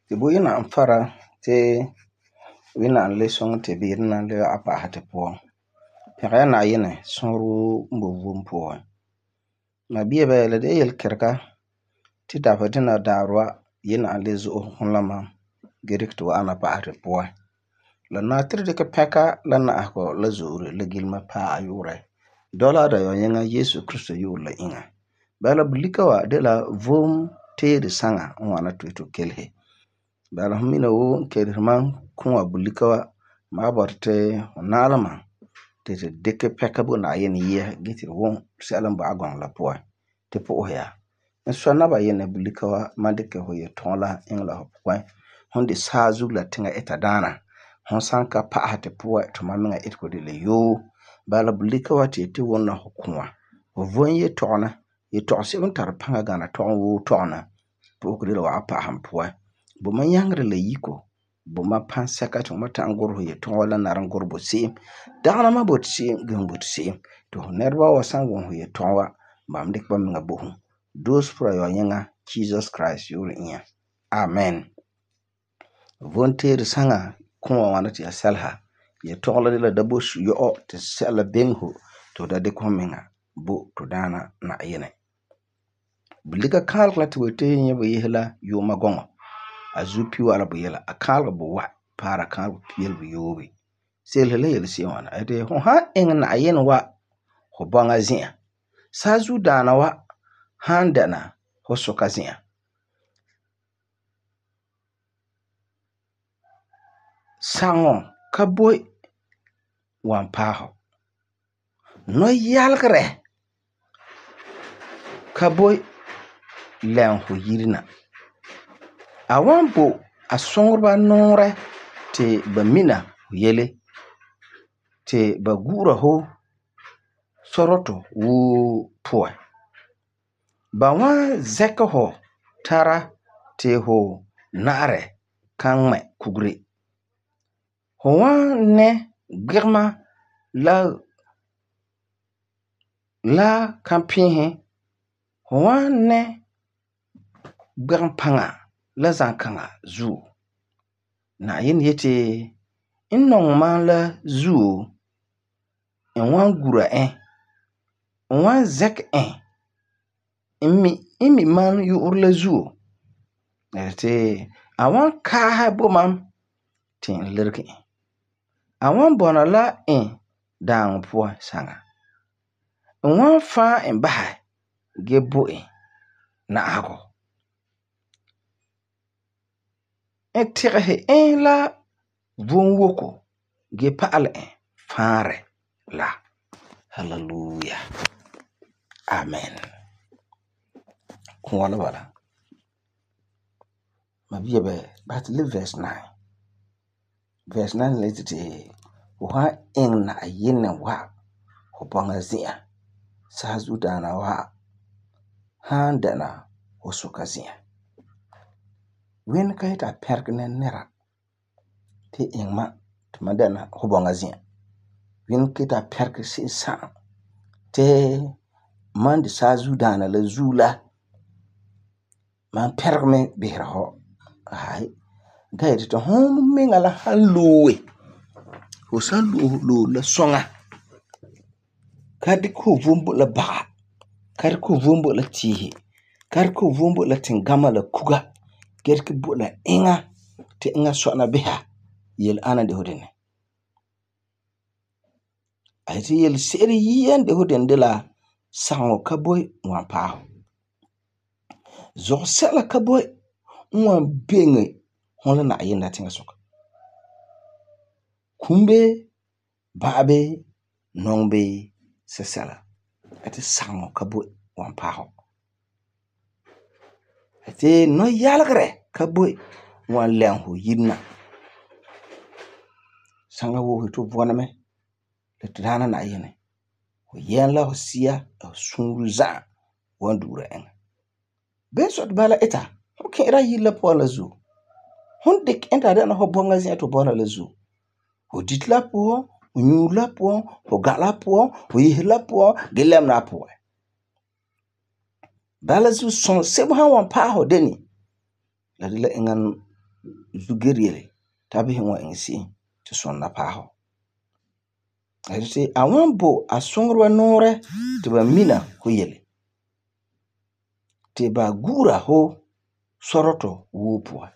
Ti bo ina fara ti wina le song ti bir na le apa hati po. Pega na yene sonru mbo vum po. Ma biye ba le de yel kerka ti da fatina darwa yina le zo honlama gerikto ana pa hati po. La na tri de ka peka la na ko la zuri le gilma pa ayure. Dola da yo yenga Yesu Kristo yu la inga. Bala bulika wa de la vum te de sanga wana tuitu kelhe. Bala humina wo kerman kunwa bulika wa ma borte nalama te deke peka bu na yen ye giti won selam ba agon la po te po ya so na ba yen bulika wa ma deke ho ye tonla ingla ho po honde sazu la tinga etadana hon sanka pa hate po to ma menga etko de le yo bala bulika wa te won na ho kunwa ho von ye tona ye to se on tar panga gana to wo tona po ko de wa pa ham po bo man yangre le yiko bo ma pan saka to mata angoro ye to wala na rangoro bo sim dana ma bot sim gan bot sim to nerwa wa sango ye to wa bam dik bam nga bo dos pro yo yanga Jesus Christ yuri nya amen volunteer sanga kuma wana ti asalha ye to la de la dabo yo te sala benho to da de komenga bo to dana na yene bulika kalkla to te nya bo yehla yo magongo azupi wala bu yela akal bu wa para kan piel bu yobi sel hele yel si wana ade ho ha en na yen wa ho banga zia sazu dana wa handana ho soka zia sango kaboy wan paho no yalgre kaboy len ho yirina awambo asongba nore te bamina yele te bagura ho soroto wu poe bawa zeka ho tara te ho nare kanme kugre ho wa ne girma la kampihe ho wa ne gbampanga la zankanga zu na yin yete innon ma la zu en wan gura wan zek imi man yu urla zu te awan ka ha bomam tin lirki awan bona la dang po sanga wan fa en baha gebo na ago tighe la von woko ge paal fare la hallelujah amen wala wala ma biye be but live verse 9 letite wa en na yin wa ho banga zia sazu dana wa handana ho sokazia wen ka ita perkne nera te engma to madana ho banga zia wen kita perk si sa te man de sazu dana la zula man perme behra ho ai gaiti to hom mingala hallowe ho salu la songa kadi ko vumbo la ba kadi ko vumbo la tihi kadi ko vumbo la tingama la kuga kadi ko bo la inga te inga sona beha yel ana de hodene aiti yel seri yen de hodene de la sango kaboy wan pa zo sela kaboy wan benge hola na yenda tinga soka kumbe baabe nongbe sesela ati sango kaboy wan pa ati no yalgre kaboy wan lenho yirna sanga wo to voname le tana na yene ho yen la ho sia sunruza wan dura en besot bala eta ho kera yilla pola zu honde enta dana ho bonga zia to bona la zu ho ditla po ho nyula po ho gala po ho yihla po gelem na po bala zu son sebo ha wan pa ho deni la dile engan zugeriele tabi hin wa insi ti sonna paho ayte awambo asungro nore ti ba mina ko yele ti ba gura ho soroto wupwa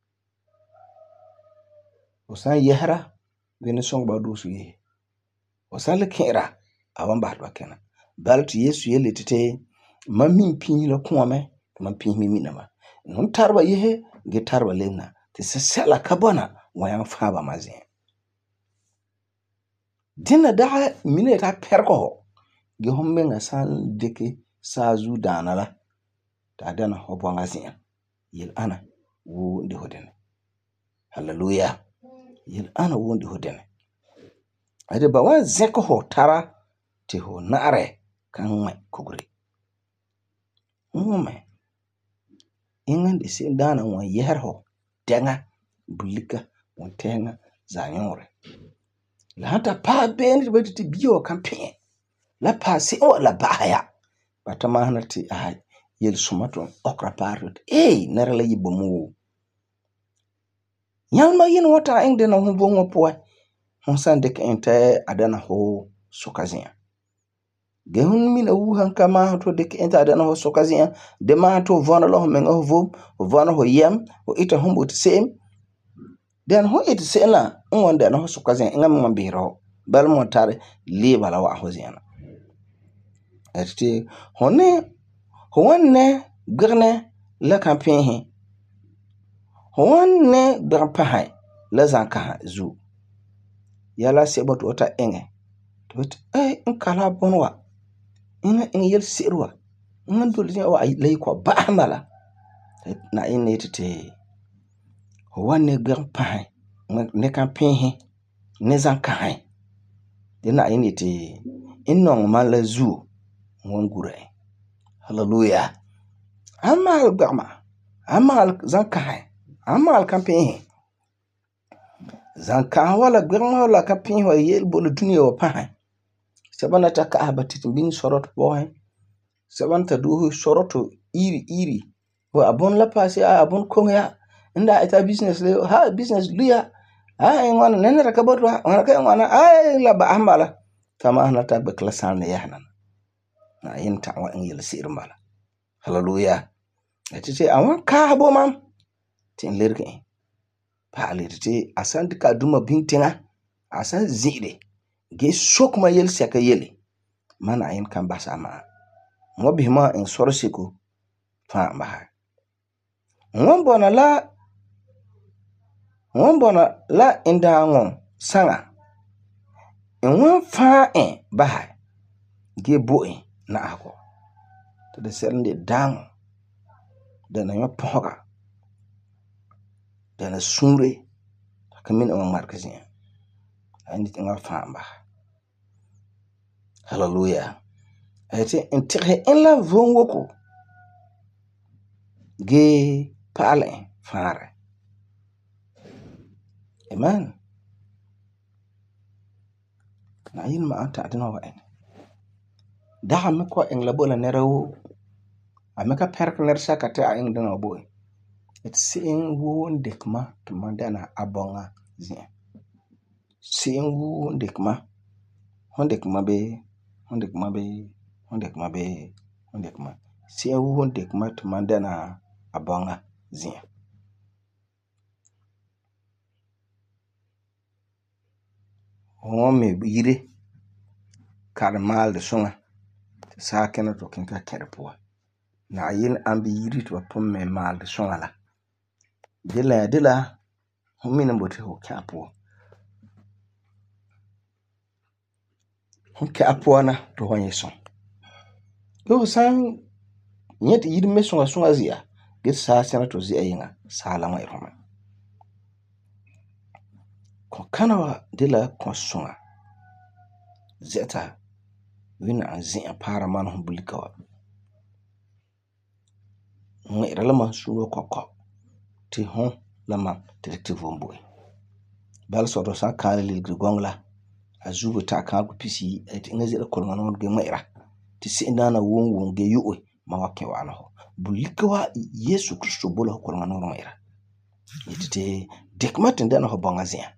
osan yehra bini song ba do su ye osan le kera awamba ba kena balti yesu yele tete mamin pinyi la kuame man pinyi mina ma nun tarba yehe ge tarba lena ti sela kabona wayan faba mazin dina da mine ta perko ge homme nga san deke sazu danala ta dana hobo ngazin yel ana wo ndi hodene hallelujah yel ana wo ndi hodene ade ba wa zeko ho tara ti ho nare kan mai kugure mume ingan de se dana won yerho denga bulika won tenga zanyore la hata pa ben beti ti biyo campaign la pa se o la bahaya batama hanati a yel sumato okra parut nare la yibomu yalma yin wata inde na hu bongo po hon san de kente adana ho sokazia ge hun mina wu han kama to de kente adana ho sokazia de ma to vona lo men ho vo vona ho yem o ita humbo to sem den ho it sela on de na ho sokazia ngam ma biro bal mo tare li bala wa ho ziana ati honne ho wonne गर्ने la campaign ho wonne ber pahay la zanka zu yala sebot wata enge tot kala bonwa ina yel serwa ngan dol wa lay ko baamala na ine tete ho wonne ber pahay ne campaign ne zanka hay dina ine te inno mala zu ngon gure hallelujah amal gama amal zankai amal campaign zanka wala gama wala campaign wa yel bol dunia wa pa sabana taka abati bin sorot boy sabanta du soroto iri wa abun la pasi abun konya inda ita business le ha business luya ngwana nene rakabot wa ka ngwana la ba amala kama anata be klasan ya hanan na yin ta wa yel sirmala hallelujah ati awon ka bo mam tin lerke pa lerti asan ka duma bintinga asan zide ge sok ma yel seka yele mana ayin kan basama mo bihima in sorsiku fa ma won bona la inda ngon sanga en won fa ba ge boy na ako to de sernde dang da na yopoga da na sunre kamin on markazin andi tinga famba hallelujah ate entere en la vonwoko ge pale fare amen na yin ma ata adina wa en da me ko en la bola ne rawo ameka perk ner sakate a en dana boy it's saying wo ndekma to mandana abonga zin saying wo ndekma hondekma be saying wo ndekma to mandana abonga zin me yire karmal de sunga sa kena to kinka kerpo na yin ambi yiri to pom me mal de sunga la dila humina bote ho kapo na to honye son yo san nyet yiri me sunga zia get sa sena to zia yinga sala mai roma ko kanawa dila ko sunga zeta wina azin para man humbulika wa ngera lama suno kokko ti hon lama detective omboy bal soto sa kale lil gongla azubu ta ka ku pisi et ngazira kolmano ge ngera ti sindana won ge yuo ma wakke wala ho bulika wa yesu kristo bolo kolmano ngera yitite Dick Martin dana ho bongazia.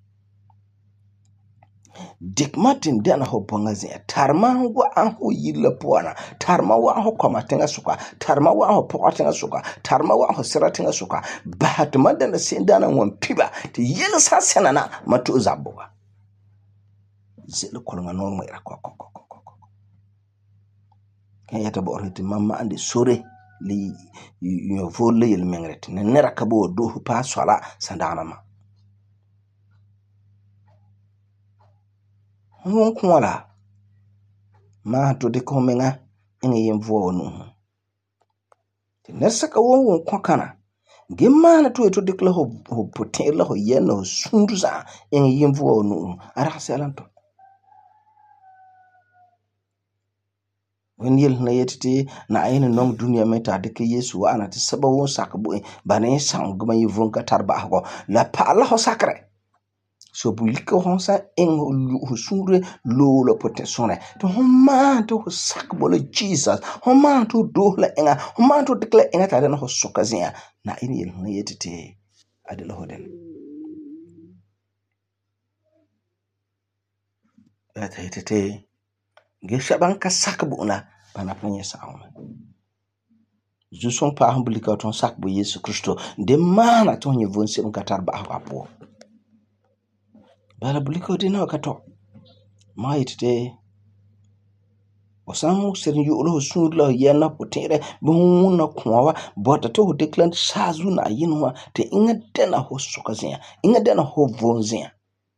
Dick Martin dana ho bongazia. Tarma wa anho yilla puana. Tarma wa anho komatenga suka. Tarma wa anho pokatenga suka. Tarma wa anho siratenga suka. Bahatma dana sendana wan piba. Ti yilla sa senana matu zabuga. Zile kolonga no mwera kwa. Yata bo oriti mama andi sore li yo volle yel mengret ne nera kabo do pa swala sandana ma won kwala ma to de ko menga en yem vo no te nesaka won kwakana gemma na to de kla ho potel ho yen ho sunduza en yem vo no ara selanto wen yel na yetiti na ayina nom dunia meta de ke Yesu ana te sababu sakbu bane sang gma yivon ka tarba ko la pala ho sakre so bulika honsa en ho sure lo lo potensone to homa to sakbo le Jesus homa to do la enga homa to dekla enga tare na ho sokazia na ayina yel na yetiti adela hoden ata yetiti geshaban ka sakbu na bana panye sauma Jusson pa hambulika ton sakbu Yesu Kristo de mana ton yevon sem katar ba apo bala bulika de na kato ma yitite osamu serin yu lo sunla yana potere buna kwawa bota to declan sazu na yinwa te inga dena ho sokazia inga dena ho vonzia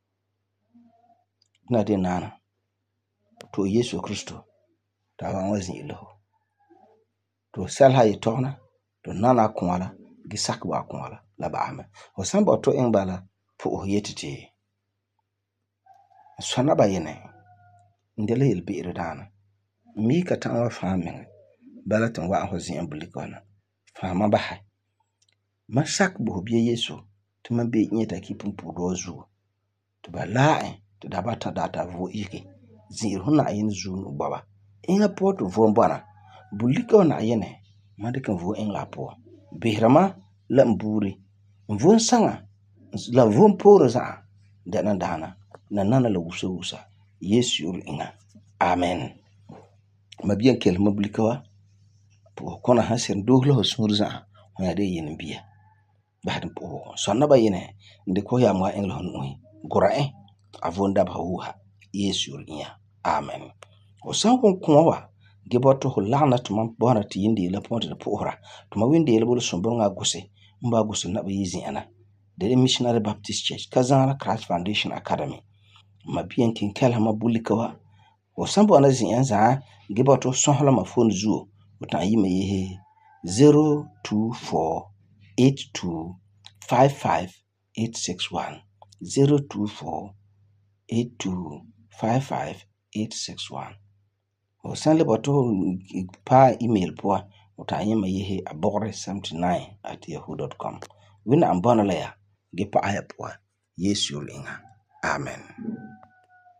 na de nana to Yesu Kristo ta wanwazi ilo to salha yitona to nana kwala gisak ba kwala la ba ame osamba to engbala po yetiti sona ba yene ndele yelbi irdana mi ka tan wa famin balatan wa ho zin bulikona fama ba ha masak bo bi Yesu to man be nyeta kipun pudozu to ba lae to da bata data vo iki zin huna yin zunu baba inga poto vo mbana bulikona yene madikan vo en la po bihrama lamburi vo sanga la vo poro za dana dana na nana la wusa Yesu yul inga amen mabiyan kel mablikawa po kona hasen doglo hosurza ya de yin biya bahadin po sonna ba yine nde ko ya mwa englo hon gura avonda ba huha Yesu yul inga amen o san kon wa geboto ho lana to man bona ti yindi la ponte de pohra to ma windi le bolo sombon nga guse mba guse na ba yizi ana de Missionary Baptist Church Kazana Christ Foundation Academy mabiyan kin kala mabulikawa o sambo na zin yanza gibato sohla ma phone zuo utan yi me ye 0248255861 0248255861 o sanle bato pa email po utan yi me ye abogre79@yahoo.com wina ambana la ya gipa aya po Yesu linga amen